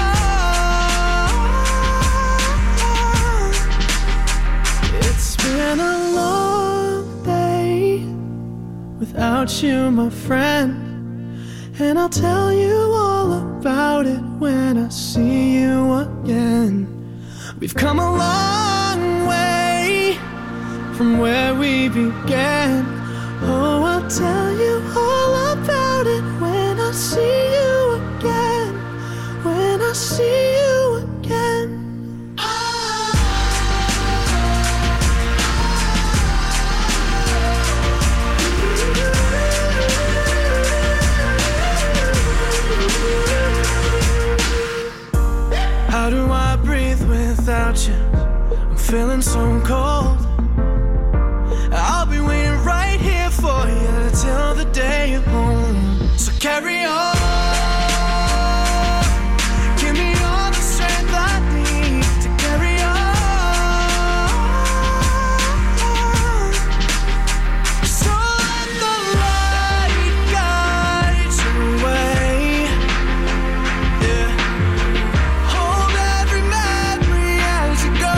It's been a long day without without you, my friend. And I'll tell you all about it when I see you again. We've come a long way from where we began. Oh, I'll tell you all about it when I see you again. When I see you again. How do I breathe without you? I'm feeling so cold. I'll be waiting right here for you till the day you're home. So carry on. Give me all the strength I need to carry on. So let the light guide your way. Yeah. Hold every memory as you go.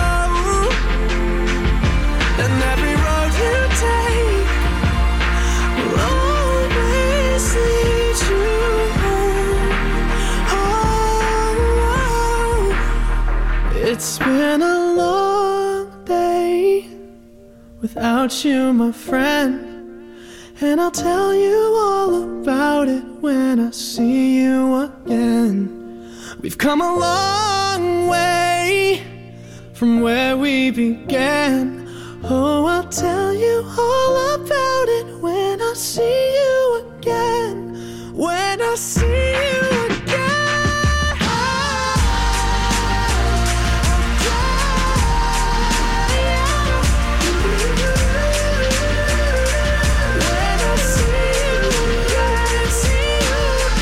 And every road you take will always lead you home. Oh, it's been a long day without you, my friend. And I'll tell you all about it when I see you again. We've come a long way from where we began. Oh, I'll tell you all about it when I see you again. When I see you again. When I see you again, see you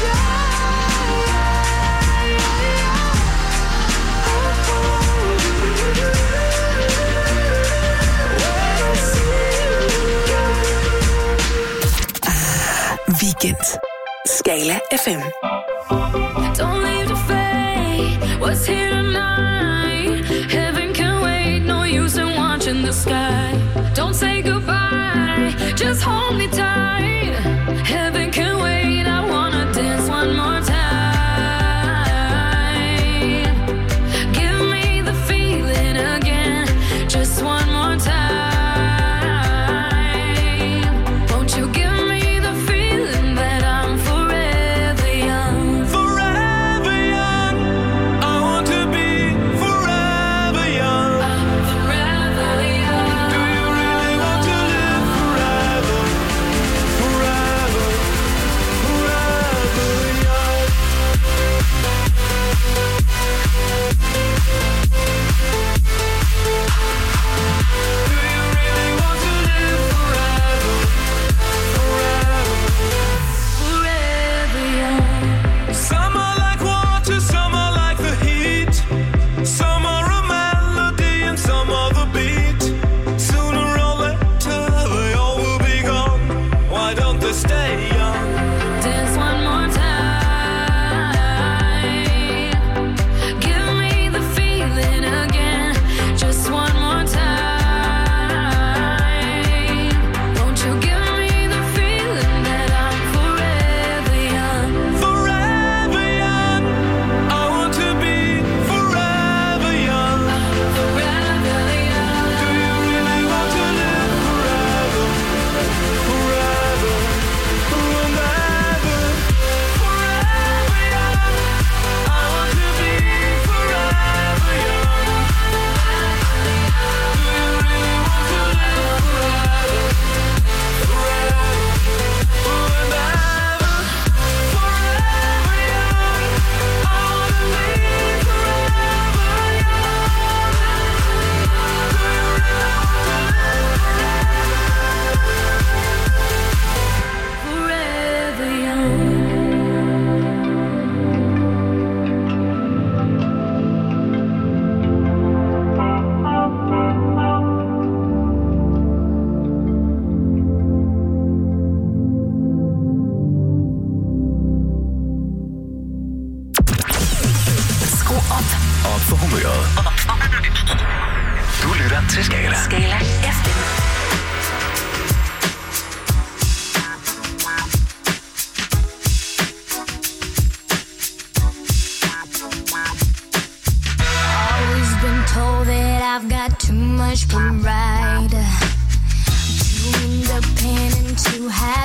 Weekend. Skala FM. Don't leave the fate. What's here tonight? Heaven can wait. No use in watching the sky. Don't say goodbye. Just hold me tight. Heaven can wait. I wanna dance one more time. Give me the feeling again. Just one more time. Won't you give me the feeling that I'm forever young? Forever young. I want to be forever young. I'm forever young. Do you really want to live forever? Forever, forever young. Do you really want to live forever? Forever, Forever young. some are like water, some are like the heat. Some are a melody and some are the beat. Sooner or later they all will be gone. Why don't they stay young? Dance one more time. Give me the feeling again. Just one more time. Won't you give me the feeling that I'm forever young? Forever young. I want to be forever young. Forever young. Do you really want to live forever? Forever, forever, forever young. I want to be forever young. Do you really want to live forever? Forever, forever, forever young. I want to be forever Forever young. Skru op. Op for humøret. Du lytter til Skala. Skala FM. much pride. Too independent to have